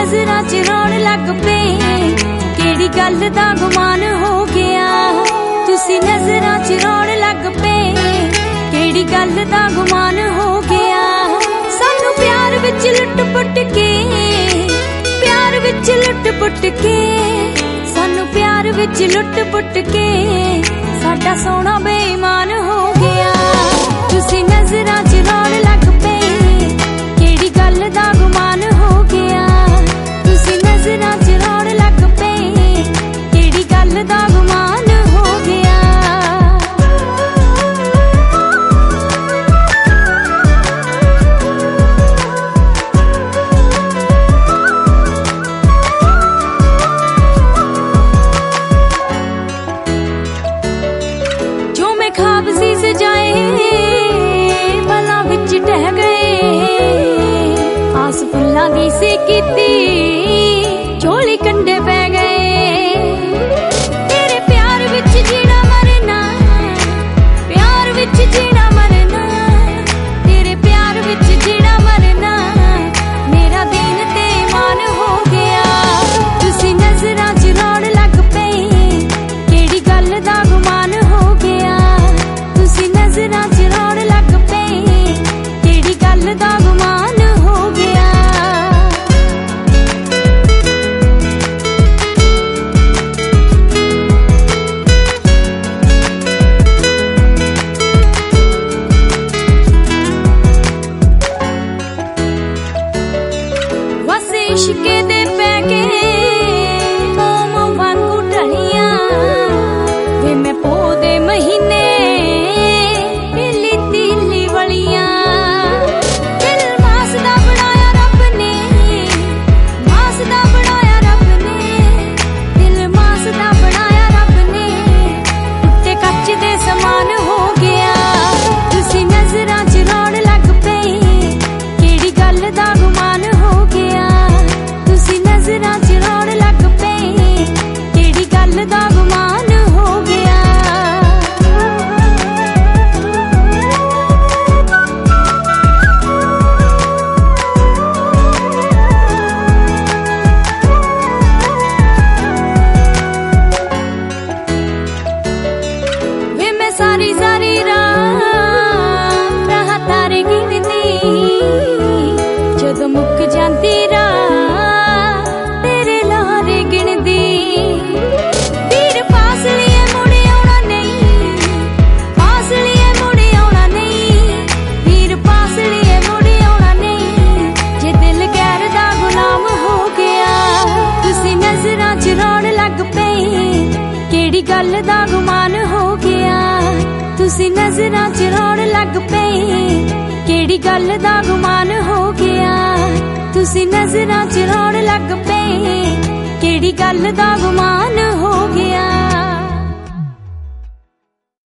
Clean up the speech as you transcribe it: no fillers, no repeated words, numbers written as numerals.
नजरां च रौण लग पे, केड़ी गल दा गुमान हो गया। तुसी नजरां च रौण लग पे, केड़ी गल दा गुमान हो गया। सानू प्यार विच लुट पुट के, प्यार विच लुट पुट के, सानू प्यार विच लुट पुट के साडा सोना बेईमान हो गया। तुसी नजरां च रौण लग पे, केड़ी गल दा गुमान हो गया। तुसी नजरां च रौण लग पे, केड़ी गल दा गुमान हो गया। जो मैं ख्वाब सी सजाए पलां विच ढह गए, आस फुल्लां दी सी कीती झोली कंडे पै गए। तेरे प्यार विच जीना मरना, प्यार विच जीना मरना, तेरे प्यार विच जीना मरना मेरा दीन ते ईमान हो गया। तुसी नजरां च रौण लग पे, केड़ी गल दा गुमान हो गया। तुसी नजरां च रौण लग पे, केड़ी गल दा गुमान हो गया। वसे इश्के दे पै के मोम वांगू ढलियां, वे मैं पो दे महीने पीली तीली वलियां। दिल मास दा बनाया रब ने, मास दा बनाया रब ने, दिल मास दा बनाया रब ने, टुटे कच्च दे समान हो गया। तुसी नजरां च रौण लग पे, केड़ी गल दा गुमान हो गया। तुसी नजरां च रौण लग पे, केड़ी गल दा गुमान हो गया। वे मैं सारी सारी राह तारे गिनदी, जदों मुक जांदी राह तेरे लारे गिनदी। ਵੀਰ ਪਾਸ ਲਿਏ ਮੁੜੇ ਆਉਣਾ ਨਹੀਂ, ਪਾਸ ਲਿਏ ਮੁੜੇ ਆਉਣਾ ਨਹੀਂ, ਵੀਰ ਪਾਸ ਲਿਏ ਮੁੜੇ ਆਉਣਾ ਨਹੀਂ, ਜੇ ਦਿਲ ਗੈਰ ਦਾ ਗੁਲਾਮ ਹੋ ਗਿਆ। ਤੁਸੀਂ ਨਜ਼ਰਾਂ 'ਚ ਰੌਣ ਲੱਗ ਪਏ, ਕਿਹੜੀ ਗੱਲ ਦਾ ਗੁਮਾਨ ਹੋ ਗਿਆ। ਤੁਸੀਂ ਨਜ਼ਰਾਂ 'ਚ ਰੌਣ ਲੱਗ ਪਏ, ਕਿਹੜੀ ਗੱਲ ਦਾ ਗੁਮਾਨ ਹੋ ਗਿਆ। ਤੁਸੀਂ ਨਜ਼ਰਾਂ 'ਚ ਰੌਣ ਲੱਗ ਪਏ, ਕਿਹੜੀ ਗੱਲ ਦਾ ਗੁਮਾਨ ਹੋ ਗਿਆ।